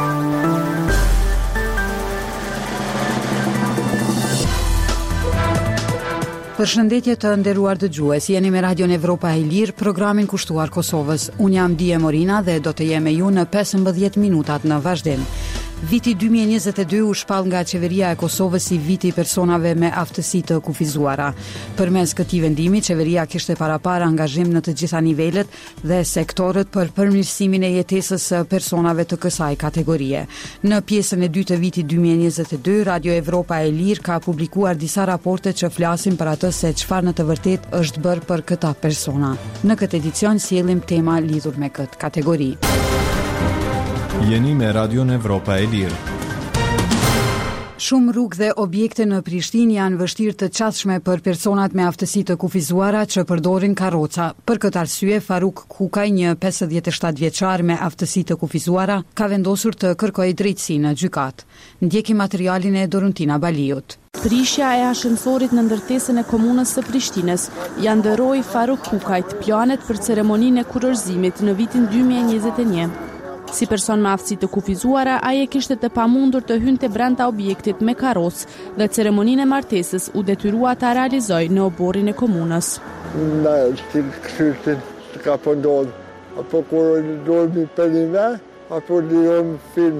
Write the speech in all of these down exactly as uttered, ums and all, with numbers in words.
Përshëndetje të nderuar dëgjues, jeni me Radion Evropa e Lirë, programin kushtuar Kosovës. Unë jam Dije Morina dhe do të jem me ju në pesëmbëdhjetë minutat në vazhdim. Viti dy mijë e njëzet e dy u shpall nga qeveria e Kosovës si viti i personave me aftësi të kufizuara. Përmes këtij vendimi, qeveria kishte parapara angazhim në të gjitha nivelet dhe sektorët për përmirësimin e jetesës së personave të kësaj kategorie. Në pjesën e dytë të vitit dy mijë e njëzet e dy, Radio Evropa e Lirë ka publikuar disa raporte që flasin për atë se çfarë në të vërtetë është bërë për këta persona. Në këtë edicion sjellim tema lidhur me këtë kategori. Jeni me Radion Evropa e Lirë. Shumë rrugë dhe objekte në Prishtinë janë vështirë të qasshme për personat me aftësi të kufizuara që përdorin karroca. Për këtë arsye, Faruk Kukaj, një pesëdhjetë e shtatë vjeçar me aftësi të kufizuara, ka vendosur të kërkojë drejtësi në gjykatë. Ndjekim materialin e Doruntina Baliut. Prishja e ashensorit në ndërtesën e komunës së Prishtinës ja ndëroi Faruk Kukajt planet për ceremoninë e kurorëzimit në vitin dy mijë e njëzet e një. Si person me aftësi të kufizuara, ai e kishte të pamundur të hynte brenda objektit me karrocë dhe ceremoninë e martesës u detyrua ta realizojë në oborrin e komunës. Na stil kështu ka po ndodh, apo kur dormi për një, apo liron film.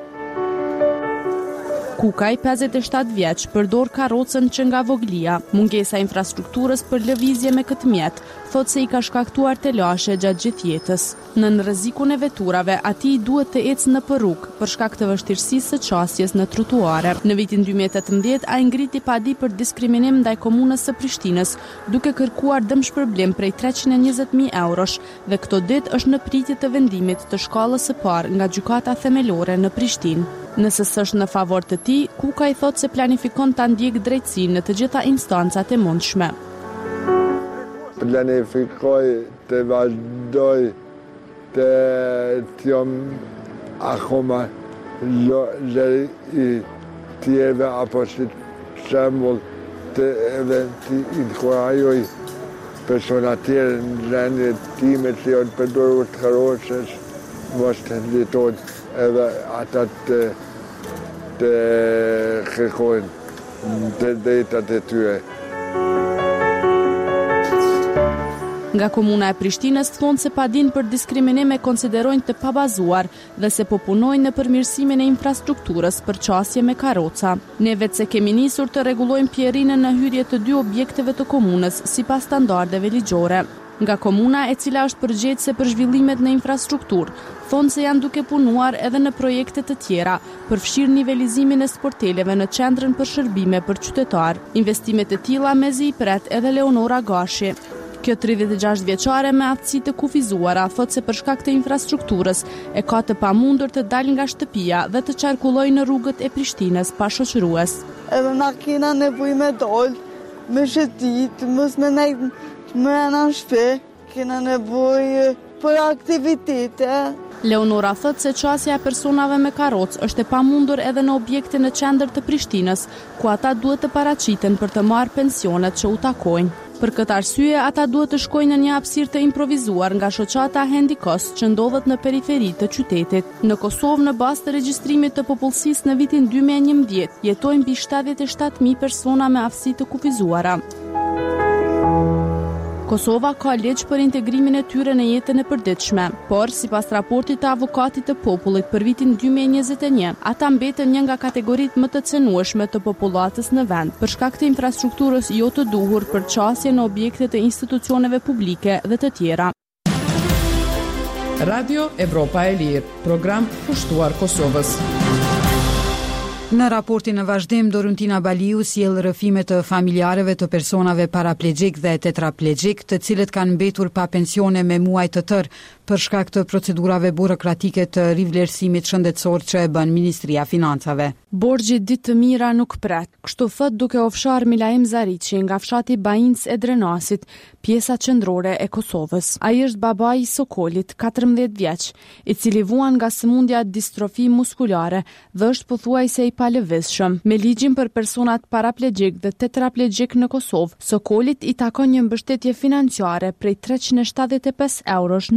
Kukaj, pesëdhjetë e shtatë vjeç, përdor karrocën që nga voglia. Mungesa e infrastrukturës për lëvizje me këtë mjet thot se i ka shkaktuar telashe gjatë gjithë jetës. Nën rrezikun e veturave, atij duhet të ecë në rrugë për shkak të vështirësisë së qasjes në trotuare. Në vitin dy mijë e tetëmbëdhjetë ai ngriti padi për diskriminim ndaj komunës së Prishtinës, duke kërkuar dëmshpërblim prej treqind e njëzet mijë eurosh dhe këto ditë është në pritje të vendimit të shkallës së parë nga gjykata themelore në Prishtinë. Nëse s'është në favor të tij, Kukaj thot se planifikon ta ndjekë drejtësinë në të gjitha instancat e mundshme. Planifikoj të vazhdoj të t'jom akoma lëri i tjeve apo si shembull të edhe t'i inkurajoj persona tjere në rendje time që janë përdorur të karrocës, mos të litojnë edhe ata të, të kërkojnë të drejtat e tyre. Nga komuna e Prishtinës thonë se padinë për diskriminim e konsiderojnë të pabazuar dhe se po punojnë në përmirësimin e infrastrukturës për qasje me karroca. Ne vetë se kemi nisur të rregullojmë pjerinën në hyrje të dy objekteve të komunës sipas standardeve ligjore. Nga komuna e cila është përgjegjëse për zhvillimet në infrastrukturë, thonë se janë duke punuar edhe në projekte të tjera, përfshirë nivelizimin e sporteleve në qendrën për shërbime për qytetar. Investimet e tilla mezi i pret edhe Leonora Gashi. Kjo tridhjetë e gjashtë vjeçare me aftësi të kufizuara thot se për shkak të infrastrukturës e ka të pamundur të dalë nga shtëpia dhe të qarkullojë në rrugët e Prishtinës pa shoqërues. Edhe na kena nevojë me dol, me shëtit, mos me nejtë më në shtëpi, kena nevojë për aktivitete. Leonora thot se qasja e personave me karrocë është e pamundur edhe në objekte në qendër të Prishtinës, ku ata duhet të paraqiten për të marrë pensionet që u takojnë. Për këtë arsye, ata duhet të shkojnë në një hapësirë të improvizuar nga shoqata Hendikos që ndodhet në periferi të qytetit. Në Kosovë, në bazë të regjistrimit të popullsisë në vitin dy mijë e njëmbëdhjetë, jetojnë mbi shtatëdhjetë e shtatë mijë persona me aftësi të kufizuara. Kosova ka ligj për integrimin e tyre në jetën e përditshme, por sipas raportit të avokatit të popullit për vitin dy mijë e njëzet e një, ata mbeten një nga kategoritë më të cënueshme të popullatës në vend, për shkak të infrastrukturës jo të duhur për qasje në objekte të institucioneve publike dhe të tjera. Radio Evropa e Lirë, program kushtuar Kosovës. Në raportin në vazhdim, Doruntina Baliu sjell rrëfime të familjarëve të personave paraplegjik dhe tetraplegjik, të cilët kanë mbetur pa pensione me muaj të tërë për shkak të procedurave burokratike të rivlerësimit shëndetësor që e bën Ministria e Financave. Borxhi ditë të mira nuk pret, kështu thot duke ofshar Milaim Zariçi nga fshati Bajinc e Drenasit, pjesa qendrore e Kosovës. Ai është babai i Sokolit, katërmbëdhjetë vjeç, i cili vuan nga sëmundja distrofi muskulare dhe është pothuajse i palëvizshëm. Me ligjin për personat paraplegjik dhe tetraplegjik në Kosovë, Sokolit i takon një mbështetje financiare prej treqind e shtatëdhjetë e pesë eurosh në muaj.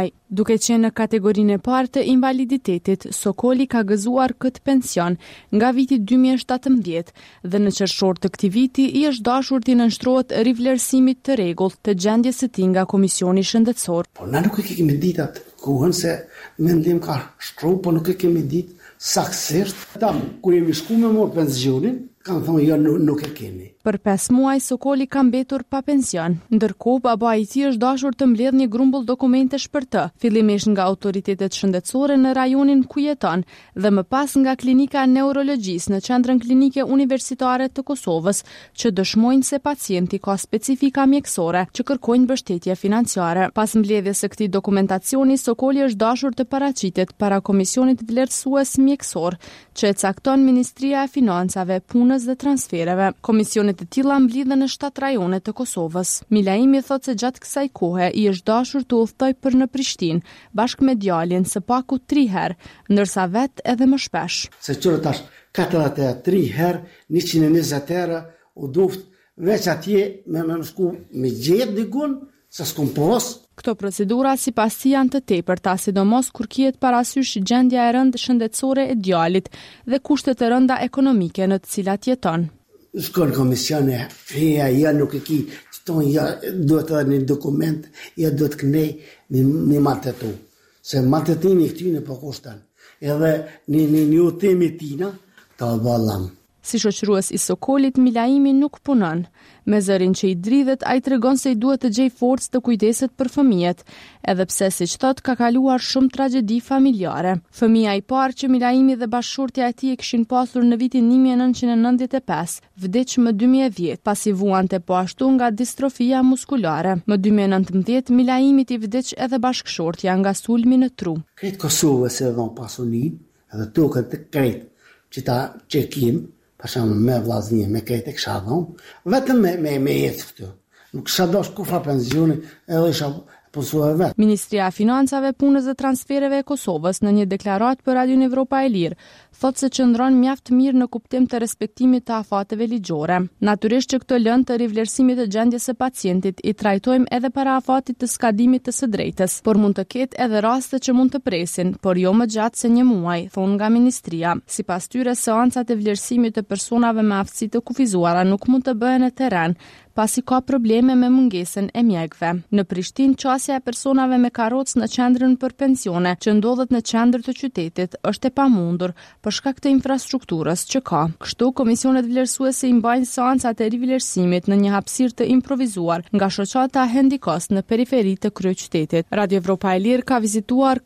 muaj. Duke qenë në kategorinë e parë të invaliditetit, Sokoli ka gëzuar këtë pension nga viti dy mijë e shtatëmbëdhjetë dhe në qershor të këtij viti i është dashur t'i nënshtrohet rivlerësimit të rregullt të gjendjes së tij nga Komisioni Shëndetësor. Po na nuk e kemi ditë atë kohën se mendim ka shtru, po nuk e kemi ditë saktësisht. Tam kur jemi shku me mor pensionin, kanë thonë jo nuk, nuk e kemi. Për pesë muaj Sokoli ka mbetur pa pension, ndërkohë baba i tij është dashur të mbledhë një grumbull dokumentesh për të, fillimisht nga autoritetet shëndetësore në rajonin ku jeton dhe më pas nga klinika neurologjisë në Qendrën Klinike Universitare të Kosovës, që dëshmojnë se pacienti ka specifika mjekësore që kërkojnë mbështetje financiare. Pas mbledhjes së këtij dokumentacioni, Sokoli është dashur të paraqitet para Komisionit Vlerësues Mjekësor, që e cakton Ministria e Financave, Punës dhe Transfereve. Komisionet të tilla mblidhen në shtatë rajone të Kosovës. Milaimi thotë se gjatë kësaj kohe i është dashur të udhtoj për në Prishtinë, bashkë me djalin së paku tri herë, ndërsa vet edhe më shpesh. Se qërë tash katërdhjetë e tre herë, njëqind e njëzet herë, u duft veç atje me më shku me gjetë digun, se s'kum pos. Këto procedura sipas tij janë të tepërta, sidomos kur kihet parasysh gjendja e rëndë shëndetësore e djalit dhe kushtet e rënda ekonomike në të cilat jeton. Shkon komisione, ja, ja nuk e ki, qëton, ja, duhet edhe një dokument, ja duhet kënej një, një maltetu. Se maltetimi këtyne po kushtan. Edhe një, një, një utemi tina, ta balam. Si shoqërues i Sokolit, Milaimi nuk punon. Me zërin që i dridhet, ai tregon se i duhet të gjej forcë të kujdeset për fëmijët, edhe pse siç thot ka kaluar shumë tragjedi familjare. Fëmia i parë që Milaimi dhe bashkëshortja e tij e kishin pasur në vitin një mijë e nëntëqind e nëntëdhjetë e pesë, vdiq më dy mijë e dhjetë, pasi vuante po ashtu nga distrofia muskulare. Më dy mijë e nëntëmbëdhjetë, Milaimit i vdiq edhe bashkëshortja nga sulmi në tru. Kretë Kosovës e dhon pasunin, edhe tokën të kretë që ta qekim, për shumë me vllazni, me krejt e kësha dhonë, vetëm me, me, me jetë këtu. Nuk kësha dosh kufa pensioni, edhe isha punësua vetë. Ministria e Financave, Punës dhe Transfereve e Kosovës në një deklarat për Radion Evropa e Lirë, thotë se qëndron mjaft mirë në kuptim të respektimit të afateve ligjore. Natyrisht që këtë lëndë të rivlerësimit të gjendjes së pacientit i trajtojmë edhe para afatit të skadimit të së drejtës, por mund të ketë edhe raste që mund të presin, por jo më gjatë se një muaj, thonë nga ministria. Sipas tyre, seancat e vlerësimit të personave me aftësi të kufizuara nuk mund të bëhen në terren, pasi ka probleme me mungesën e mjekëve. Në Prishtinë, qasja e personave me karrocë në qendrën për pensione, që ndodhet në qendër të qytetit, është e pamundur për shkak të infrastrukturës që ka. Kështu, komisionet vlerësuese i mbajnë seancat e rivlerësimit në një hapësirë të improvizuar nga shoqata Hendikos në periferi të kryeqytetit. Radio Evropa e Lirë ka vizituar